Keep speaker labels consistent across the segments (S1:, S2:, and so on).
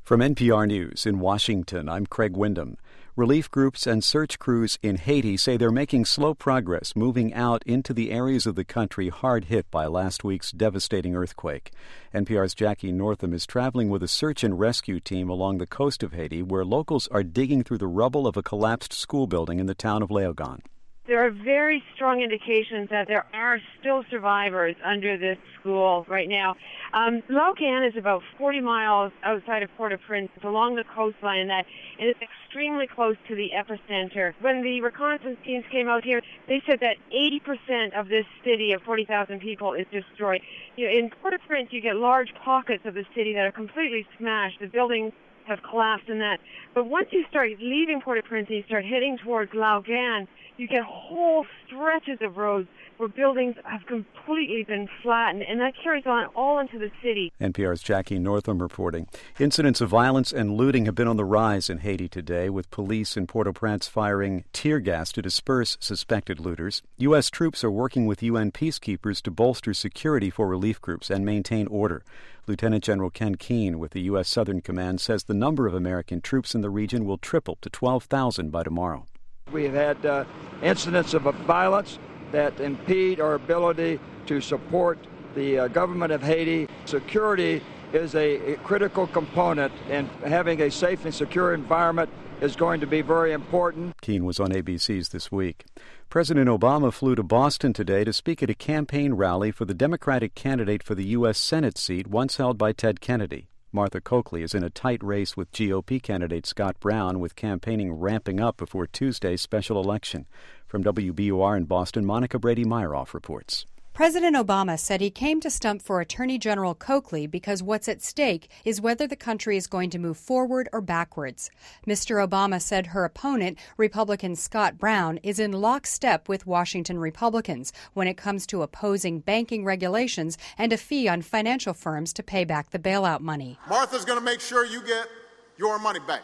S1: From NPR News in Washington, I'm Craig Windham. Relief groups and search crews in Haiti say they're making slow progress moving out into the areas of the country hard hit by last week's devastating earthquake. NPR's Jackie Northam is traveling with a search and rescue team along the coast of Haiti, where locals are digging through the rubble of a collapsed school building in the town of Léogâne.
S2: There are very strong indications that there are still survivors under this school right now. Léogâne is about 40 miles outside of Port-au-Prince. It's along the coastline, and it's extremely close to the epicenter. When the reconnaissance teams came out here, they said that 80% of this city of 40,000 people is destroyed. In Port-au-Prince, you get large pockets of the city that are completely smashed. The buildings have collapsed and that. But once you start leaving Port-au-Prince and you start heading towards Léogâne, you get whole stretches of roads where buildings have completely been flattened, and that carries on all into the city.
S1: NPR's Jackie Northam reporting. Incidents of violence and looting have been on the rise in Haiti today, with police in Port-au-Prince firing tear gas to disperse suspected looters. U.S. troops are working with UN peacekeepers to bolster security for relief groups and maintain order. Lieutenant General Ken Keane with the U.S. Southern Command says the number of American troops in the region will triple to 12,000 by tomorrow.
S3: We have had incidents of violence that impede our ability to support the government of Haiti. Security is a critical component, and having a safe and secure environment is going to be very important.
S1: Keane was on ABC's This Week. President Obama flew to Boston today to speak at a campaign rally for the Democratic candidate for the U.S. Senate seat once held by Ted Kennedy. Martha Coakley is in a tight race with GOP candidate Scott Brown, with campaigning ramping up before Tuesday's special election. From WBUR in Boston, Monica Brady-Meyerhoff reports.
S4: President Obama said he came to stump for Attorney General Coakley because what's at stake is whether the country is going to move forward or backwards. Mr. Obama said her opponent, Republican Scott Brown, is in lockstep with Washington Republicans when it comes to opposing banking regulations and a fee on financial firms to pay back the bailout money.
S5: Martha's going to make sure you get your money back.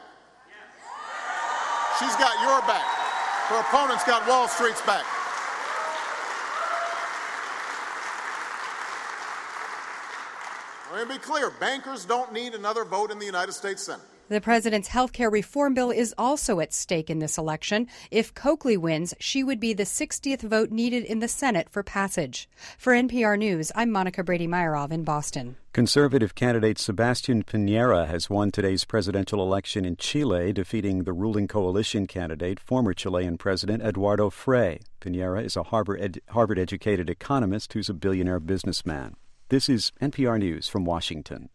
S5: She's got your back. Her opponent's got Wall Street's back. Let me be clear, bankers don't need another vote in the United States Senate.
S4: The president's health care reform bill is also at stake in this election. If Coakley wins, she would be the 60th vote needed in the Senate for passage. For NPR News, I'm Monica Brady-Meyerhoff in Boston.
S1: Conservative candidate Sebastián Piñera has won today's presidential election in Chile, defeating the ruling coalition candidate, former Chilean President Eduardo Frei. Piñera is a Harvard-educated economist who's a billionaire businessman. This is NPR News from Washington.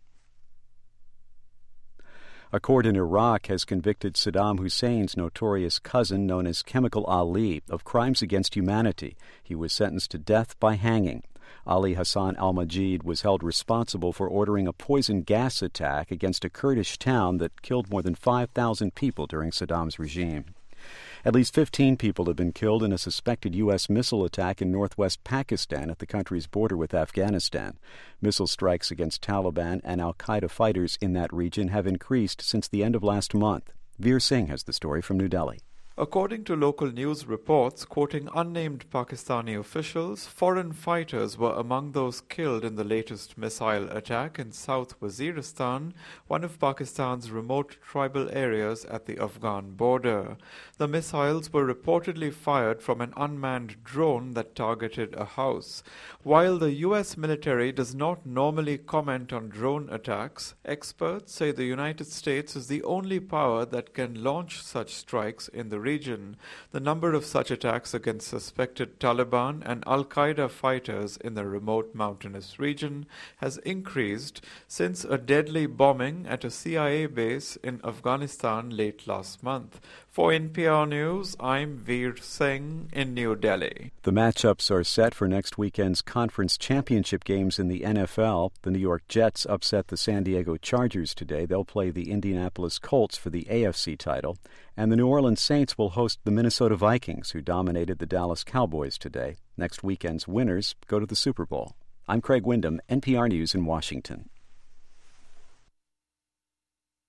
S1: A court in Iraq has convicted Saddam Hussein's notorious cousin, known as Chemical Ali, of crimes against humanity. He was sentenced to death by hanging. Ali Hassan al-Majid was held responsible for ordering a poison gas attack against a Kurdish town that killed more than 5,000 people during Saddam's regime. At least 15 people have been killed in a suspected U.S. missile attack in northwest Pakistan at the country's border with Afghanistan. Missile strikes against Taliban and al-Qaeda fighters in that region have increased since the end of last month. Veer Singh has the story from New Delhi.
S6: According to local news reports, quoting unnamed Pakistani officials, foreign fighters were among those killed in the latest missile attack in South Waziristan, one of Pakistan's remote tribal areas at the Afghan border. The missiles were reportedly fired from an unmanned drone that targeted a house. While the U.S. military does not normally comment on drone attacks, experts say the United States is the only power that can launch such strikes in the region. The number of such attacks against suspected Taliban and al-Qaeda fighters in the remote mountainous region has increased since a deadly bombing at a CIA base in Afghanistan late last month. For NPR News, I'm Veer Singh in New Delhi.
S1: The matchups are set for next weekend's conference championship games in the NFL. The New York Jets upset the San Diego Chargers today. They'll play the Indianapolis Colts for the AFC title. And the New Orleans Saints will host the Minnesota Vikings, who dominated the Dallas Cowboys today. Next weekend's winners go to the Super Bowl. I'm Craig Windham, NPR News in Washington.